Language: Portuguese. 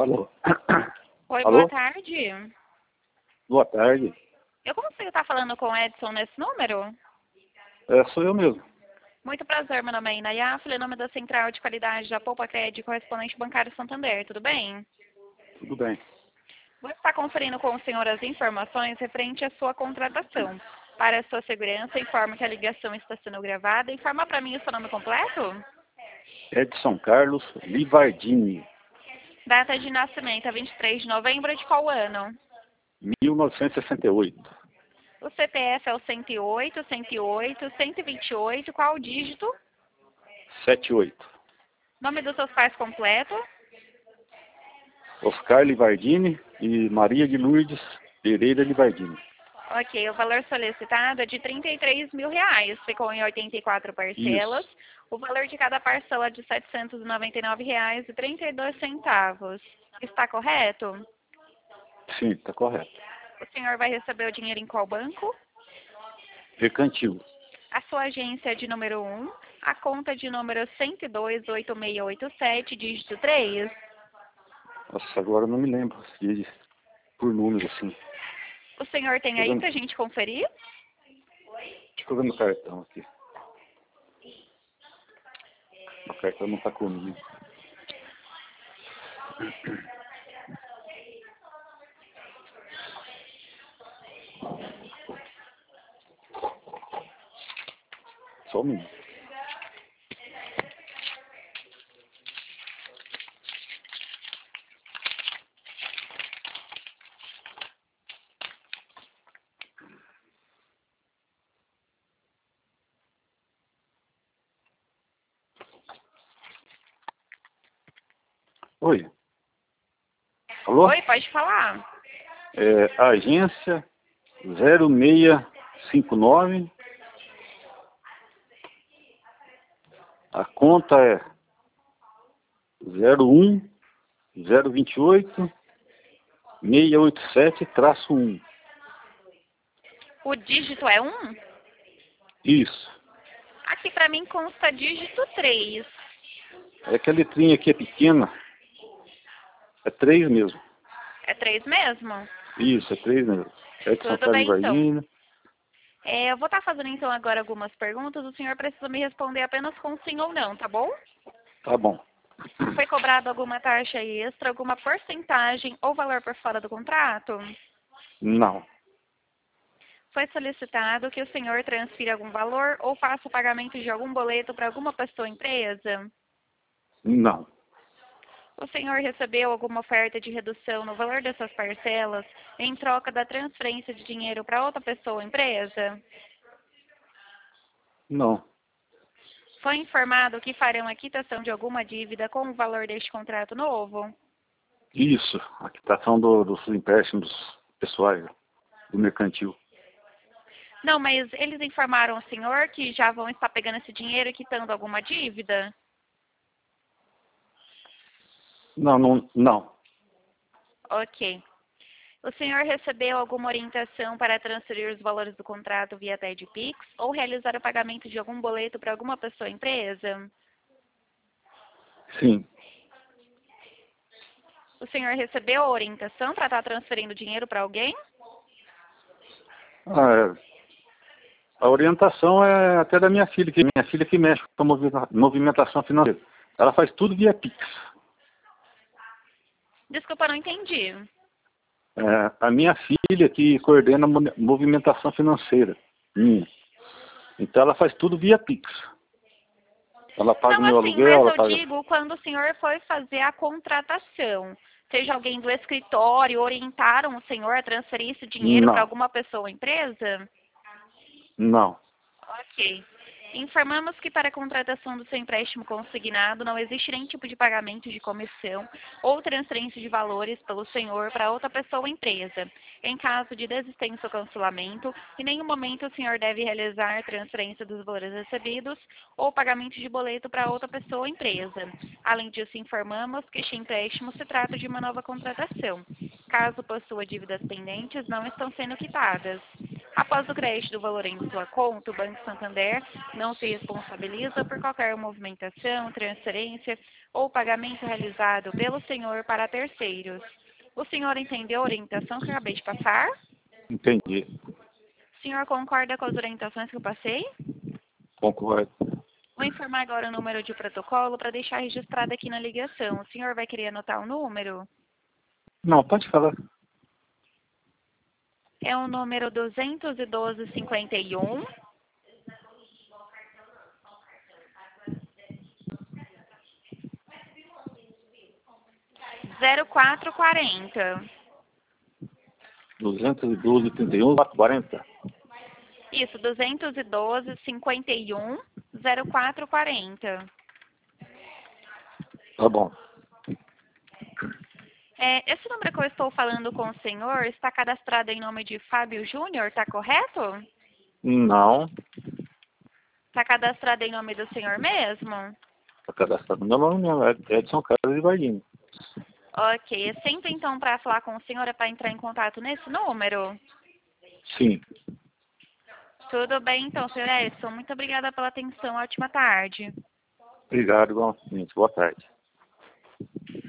Alô? Oi, boa Alô? tarde. Boa tarde. Eu consigo estar falando com o Edson nesse número? Sou eu mesmo. Muito prazer, meu nome é Inaya, em nome da Central de Qualidade da Poupa Crédito Correspondente Bancário Santander, tudo bem? Tudo bem. Vou estar conferindo com o senhor as informações referente à sua contratação. Para a sua segurança, informo que a ligação está sendo gravada. Informa para mim o seu nome completo? Edson Carlos Livardini, Data de nascimento é 23 de novembro de qual ano? 1968. O CPF é o 108, 108, 128, qual o dígito? 78. Nome dos seus pais completo? Oscar Livardini e Maria de Lourdes Pereira Livardini. Ok, o valor solicitado é de R$ 33 mil. Ficou em 84 parcelas. Isso. O valor de cada parcela é de R$ 799,32. Está correto? Sim, está correto. O senhor vai receber o dinheiro em qual banco? Mercantil. A sua agência é de número 1, a conta de número 1028687, dígito 3. Nossa, agora eu não me lembro por número assim. O senhor tem aí para a gente conferir? Deixa eu ver no cartão aqui. O cartão não está comigo. Só um minuto. Oi. Alô? Oi, pode falar. Agência 0659. A conta é 01-028-687-1. O dígito é 1? Isso. Aqui para mim consta dígito 3. É que a letrinha aqui é pequena. É 3 mesmo. É 3 mesmo? Isso, é 3 mesmo. Edson Tudo bem, Carlos então. Livardini. Eu vou estar fazendo, então, agora algumas perguntas. O senhor precisa me responder apenas com sim ou não, tá bom? Tá bom. Foi cobrado alguma taxa extra, alguma porcentagem ou valor por fora do contrato? Não. Foi solicitado que o senhor transfira algum valor ou faça o pagamento de algum boleto para alguma pessoa ou empresa? Não. O senhor recebeu alguma oferta de redução no valor dessas parcelas em troca da transferência de dinheiro para outra pessoa ou empresa? Não. Foi informado que farão a quitação de alguma dívida com o valor deste contrato novo? Isso. A quitação dos empréstimos pessoais do mercantil. Não, mas eles informaram ao senhor que já vão estar pegando esse dinheiro e quitando alguma dívida? Não, não, não. Ok. O senhor recebeu alguma orientação para transferir os valores do contrato via TED Pix ou realizar o pagamento de algum boleto para alguma pessoa ou empresa? Sim. O senhor recebeu a orientação para estar transferindo dinheiro para alguém? A orientação é até da minha filha, que minha filha que mexe com a movimentação financeira. Ela faz tudo via Pix. Desculpa, não entendi. A minha filha que coordena a movimentação financeira. Minha. Então ela faz tudo via Pix. Ela paga o Não meu assim, aluguel, mas ela eu paga. digo quando o senhor foi fazer a contratação. Seja alguém do escritório, orientaram o senhor a transferir esse dinheiro para Não, alguma pessoa ou empresa? não. Ok. Informamos que para a contratação do seu empréstimo consignado não existe nenhum tipo de pagamento de comissão ou transferência de valores pelo senhor para outra pessoa ou empresa. Em caso de desistência ou cancelamento, em nenhum momento o senhor deve realizar transferência dos valores recebidos ou pagamento de boleto para outra pessoa ou empresa. Além disso, informamos que este empréstimo se trata de uma nova contratação. Caso possua dívidas pendentes, não estão sendo quitadas. Após o crédito do valor em sua conta, o Banco Santander não se responsabiliza por qualquer movimentação, transferência ou pagamento realizado pelo senhor para terceiros. O senhor entendeu a orientação que eu acabei de passar? Entendi. O senhor concorda com as orientações que eu passei? Concordo. Vou informar agora o número de protocolo para deixar registrado aqui na ligação. O senhor vai querer anotar o número? Não, pode falar. É o número 21251 0440. 212, 31, 40. Isso, 212 51 0440. Tá bom. Esse número que eu estou falando com o senhor está cadastrado em nome de Fábio Júnior, está correto? Não. Está cadastrado em nome do senhor mesmo? Está cadastrado no meu nome mesmo. É Edson Carlos de Varginha. Ok, é sempre então para falar com o senhor é para entrar em contato nesse número? Sim. Tudo bem então, senhor Edson. Muito obrigada pela atenção. Ótima tarde. Obrigado, igualmente. Boa tarde.